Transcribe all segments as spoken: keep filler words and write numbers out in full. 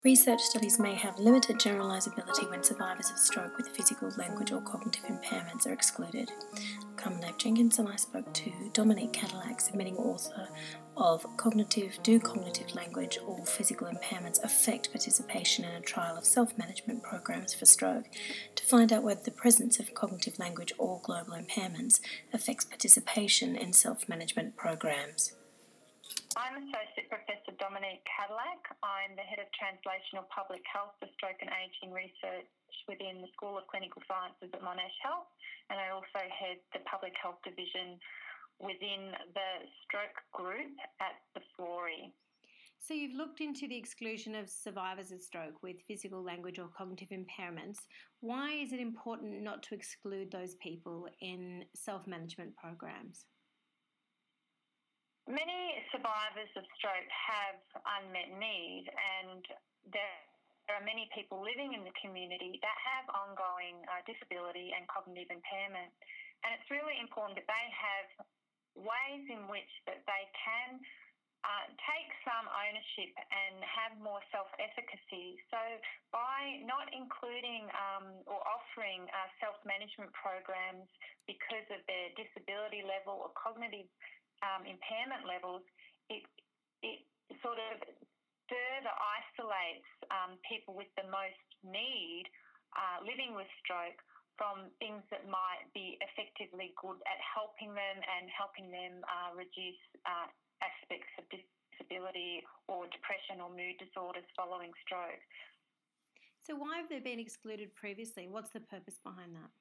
Research studies may have limited generalizability when survivors of stroke with physical, language, or cognitive impairments are excluded. Carmen Jenkins and I spoke to Dominique Cadillac, submitting author of Cognitive Do Cognitive Language or Physical Impairments Affect Participation in a Trial of Self-Management Programs for Stroke, to find out whether the presence of cognitive language or global impairments affects participation in self-management programs. I'm Associate Professor Dominique Cadillac. I'm the Head of Translational Public Health for Stroke and Ageing Research within the School of Clinical Sciences at Monash Health, and I also head the Public Health Division within the Stroke Group at the Florey. So you've looked into the exclusion of survivors of stroke with physical, language or cognitive impairments. Why is it important not to exclude those people in self-management programs? Many survivors of stroke have unmet need, and there are many people living in the community that have ongoing uh, disability and cognitive impairment. And it's really important that they have ways in which that they can uh, take some ownership and have more self-efficacy. So by not including um, or offering uh, self-management programs because of their disability level or cognitive Um, impairment levels, it it sort of further isolates um, people with the most need uh, living with stroke from things that might be effectively good at helping them and helping them uh, reduce uh, aspects of disability or depression or mood disorders following stroke. So why have they been excluded previously? What's the purpose behind that?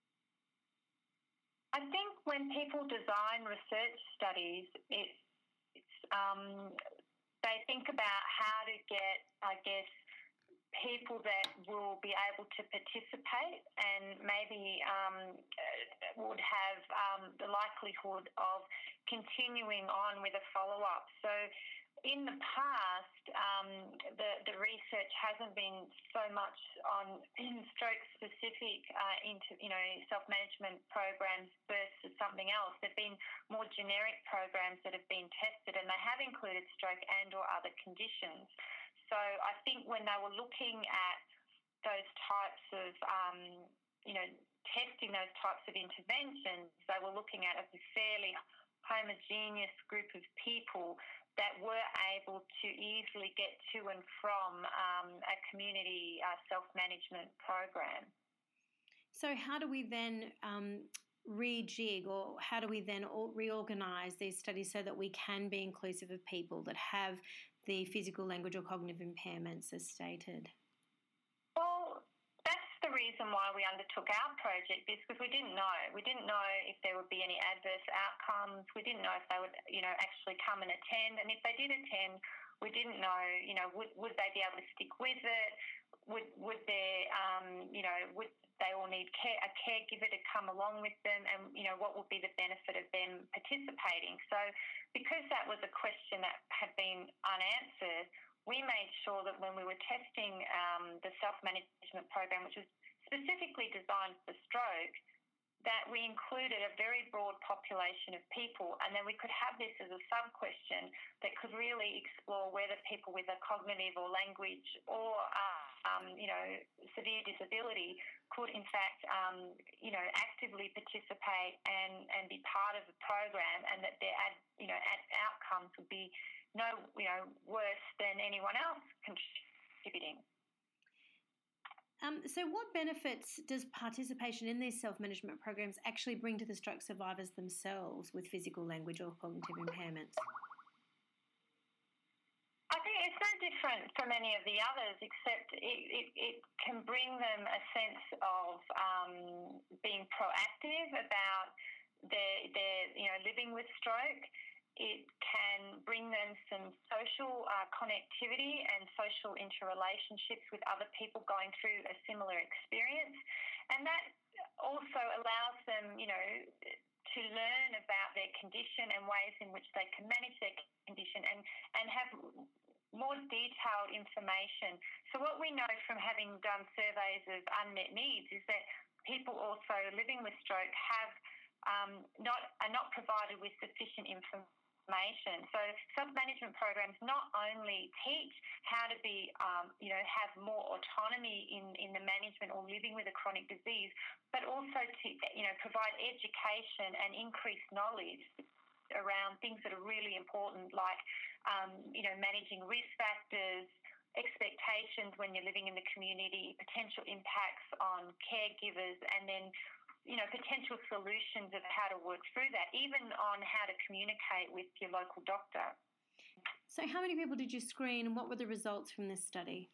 I think when people design research studies, it, it's, um, they think about how to get, I guess, people that will be able to participate and maybe um, would have um, the likelihood of continuing on with a follow-up. So in the past, um, the, the research hasn't been so much on stroke-specific uh, into, you know, self-management programs versus something else. There have been more generic programs that have been tested, and they have included stroke and or other conditions. So I think when they were looking at those types of, um, you know, testing those types of interventions, they were looking at a fairly homogeneous group of people that were able to easily get to and from um, a community uh, self-management program. So how do we then um, rejig, or how do we then reorganise these studies so that we can be inclusive of people that have the physical, language or cognitive impairments as stated? Well, that's the reason why we undertook our project, is because we didn't know. We didn't know if there would be any adverse outcomes. We didn't know if they would, you know, actually come and attend. And if they did attend, we didn't know, you know, would, would they be able to stick with it? Would would there, um, you know, would they all need care, a caregiver to come along with them? And, you know, what would be the benefit of them participating? So because that was a question that had been unanswered, we made sure that when we were testing um, the self-management program, which was specifically designed for stroke, that we included a very broad population of people, and then we could have this as a sub-question that could really explore whether people with a cognitive or language or, uh, um, you know, severe disability could in fact, um, you know, actively participate and, and be part of the program, and that their, ad, you know, ad outcomes would be no, you know, worse than anyone else contributing. Um, so what benefits does participation in these self-management programs actually bring to the stroke survivors themselves with physical, language or cognitive impairments? I think it's no different from any of the others, except it, it, it can bring them a sense of um, being proactive about their, their, you know, living with stroke. It can bring them some social uh, connectivity and social interrelationships with other people going through a similar experience. And that also allows them, you know, to learn about their condition and ways in which they can manage their condition and, and have more detailed information. So what we know from having done surveys of unmet needs is that people also living with stroke have um, not are not provided with sufficient information information. So self-management programs not only teach how to be, um, you know, have more autonomy in, in the management or living with a chronic disease, but also to, you know, provide education and increased knowledge around things that are really important, like, um, you know, managing risk factors, expectations when you're living in the community, potential impacts on caregivers, and then, you know, potential solutions of how to work through that, even on how to communicate with your local doctor. So how many people did you screen, and what were the results from this study?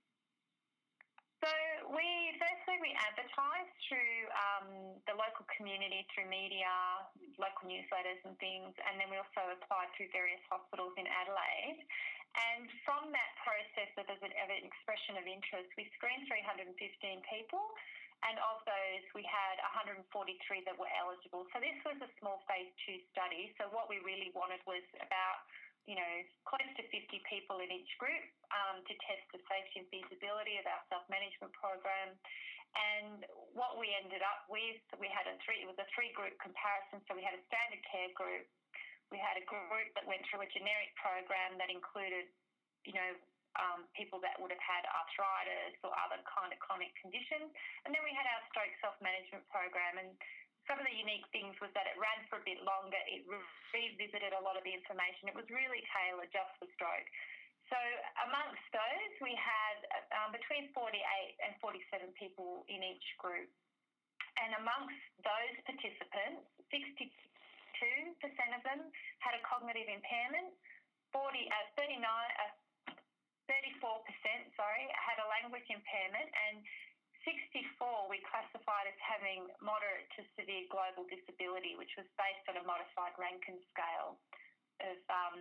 So we, firstly, we advertised through um, the local community, through media, local newsletters and things, and then we also applied through various hospitals in Adelaide. And from that process of, of an expression of interest, we screened three hundred fifteen people, and of those we had one hundred forty-three that were eligible. So this was a small phase two study. So what we really wanted was about, you know, close to fifty people in each group um, to test the safety and feasibility of our self-management program. And what we ended up with, we had a three, it was a three-group comparison. So we had a standard care group, we had a group that went through a generic program that included, you know, um, people that would have had arthritis or other kind of chronic conditions. And then we had our stroke self-management program. And some of the unique things was that it ran for a bit longer. It revisited a lot of the information. It was really tailored just for stroke. So amongst those, we had um, between forty-eight and forty-seven people in each group. And amongst those participants, sixty-two percent of them had a cognitive impairment, forty, uh, thirty-nine, uh, thirty-four percent, sorry, had a language impairment, and sixty-four we classified as having moderate to severe global disability, which was based on a modified Rankin scale of um,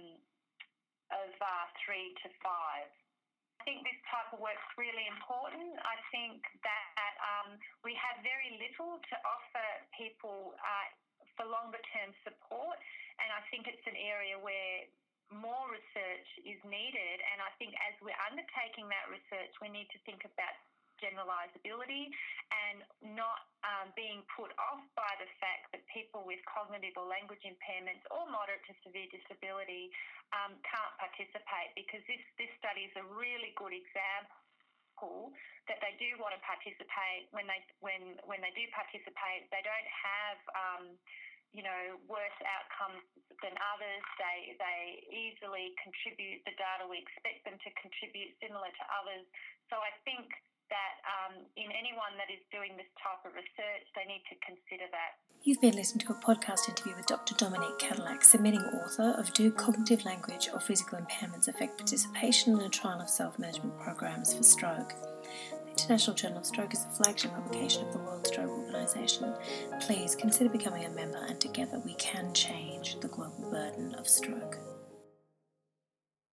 of uh, three to five. I think this type of work is really important. I think that um, we have very little to offer people uh, for longer-term support, and I think it's an area where more research is needed. And I think as we're undertaking that research, we need to think about generalisability and not um, being put off by the fact that people with cognitive or language impairments or moderate to severe disability um, can't participate, because this, this study is a really good example that they do want to participate. When they when when they do participate, they don't have um, you know, worse outcomes than others. They they easily contribute the data we expect them to contribute, similar to others. So I think that um, in anyone that is doing this type of research, they need to consider that. You've been listening to a podcast interview with Doctor Dominique Cadillac, submitting author of Do Cognitive Language or Physical Impairments Affect Participation in a Trial of Self-Management Programs for Stroke? The International Journal of Stroke is the flagship publication of the World Stroke Organisation. Please consider becoming a member, and together we can change the global burden of stroke.